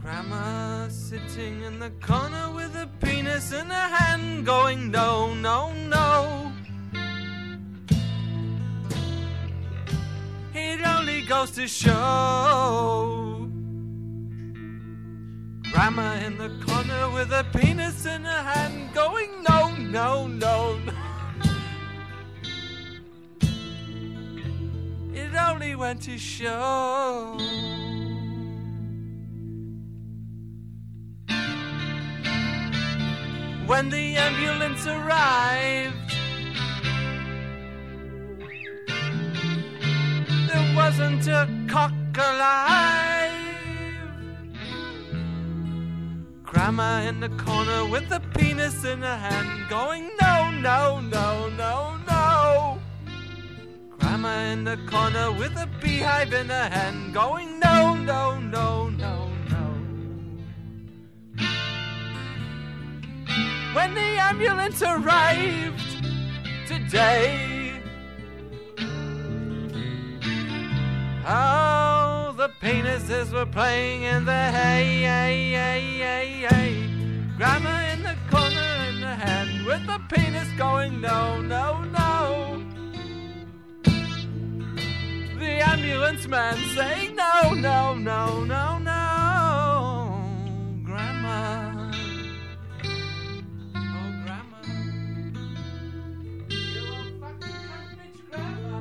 Grandma sitting in the corner with a penis in her hand going no, no, no. It only goes to show. Grandma in the corner with a penis in her hand going no, no, no, no. It only went to show. When the ambulance arrived, there wasn't a cock alive. Grandma in the corner with the penis in her hand going no, no, no, no, no. Grandma in the corner with a beehive in her hand going no, no, no, no, no. When the ambulance arrived today, oh, the penises were playing in the hay, hay, hay, hay, hay. Grandma in the corner in the hand with the penis going no, no, no. The ambulance man saying no, no, no, no, no. Grandma. Oh, Grandma. You a fucking cunt bitch, Grandma.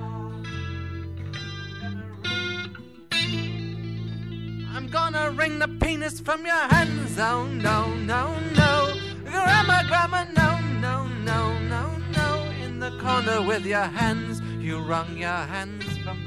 I'm gonna wring the penis from your hands. Oh, no, no, no. Grandma, Grandma, no, no, no, no, no. In the corner with your hands, you wrung your hands from